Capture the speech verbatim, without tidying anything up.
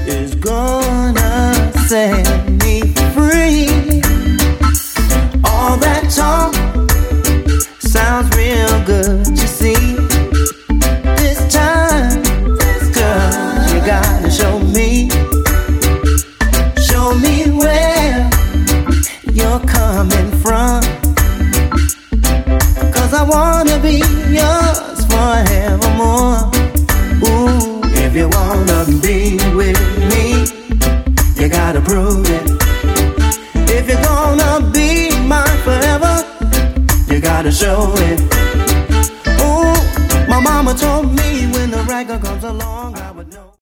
is gonna set me free. All that talk sounds real good, you see. This time, girl, you gotta show me, show me where you're coming from. Cause I wanna be yours forevermore. Ooh, if you wanna be with me, you gotta prove it. If you're gonna be mine forever, you gotta show it. Ooh, my mama told me when the ragga comes along.